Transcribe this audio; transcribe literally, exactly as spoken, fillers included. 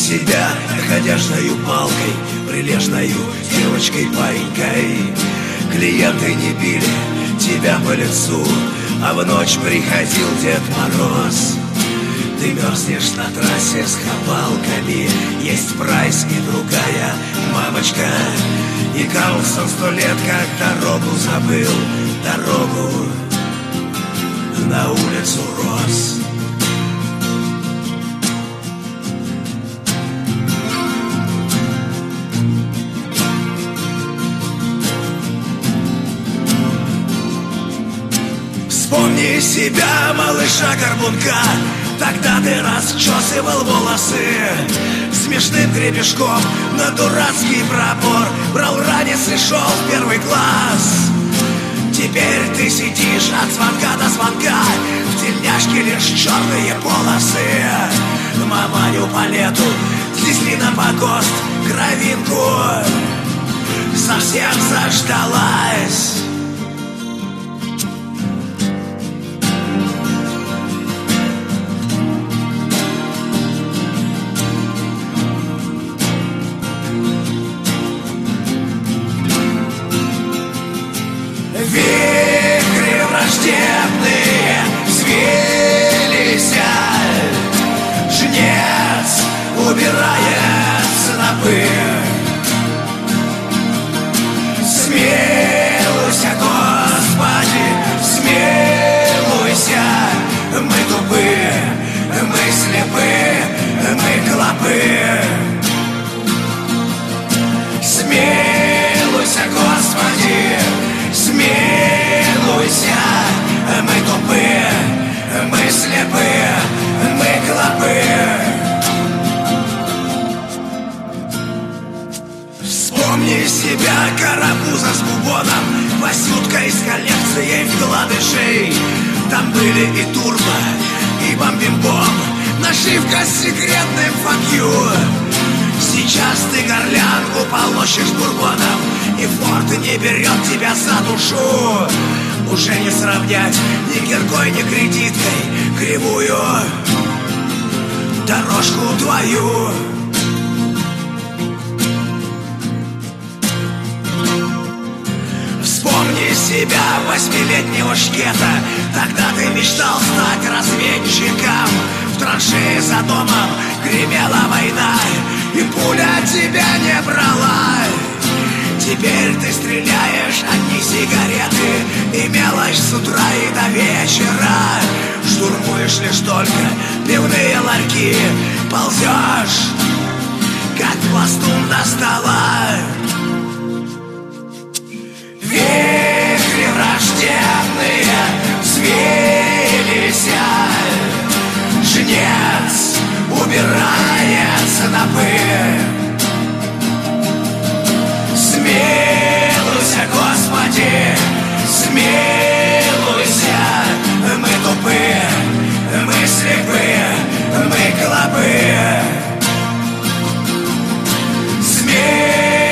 себя надежною палкой, прилежною девочкой-паинькой. Клиенты не били тебя по лицу, а в ночь приходил Дед Мороз. Ты мерзнешь на трассе с хапалками, есть Прайс и другая мамочка. И Карлсон сто лет как дорогу забыл, дорогу на улицу Роз. Вспомни себя, малыша Горбунка, тогда ты расчесывал волосы смешным гребешком на дурацкий пробор, брал ранец и шел в первый класс. Теперь ты сидишь от звонка до звонка, в тельняшке лишь черные полосы. Маманю по лету снесли на погост кровинку, совсем заждалась. Вихри враждебные взвились, жнец убирает снопы. Смилуйся, Господи, смилуйся. Мы тупы, мы слепы, мы клопы. Смилуйся, Господи, смилуйся. Мы тупые, мы слепые, мы клопы. Вспомни себя, карапуза с бубоном, Васютка из коллекции вкладышей. Там были и турбо, и бомбим-бом, нашивка с секретным факью. Сейчас ты горлянку полощешь бурбоном, и форт не берет тебя за душу. Уже не сравнять ни киркой, ни кредиткой кривую дорожку твою. Вспомни себя, восьмилетнего шкета, тогда ты мечтал стать разведчиком. В траншее за домом гремела война, и пуля тебя не брала. Теперь ты стреляешь одни сигареты и мелочь с утра и до вечера. Штурмуешь лишь только пивные ларьки, ползешь, как пластун до стола. Вихри враждебные взвились, жнец убирает снопы. Смилуйся, Господи, смилуйся. Мы тупые, мы слепые, мы клопы. Смилуйся.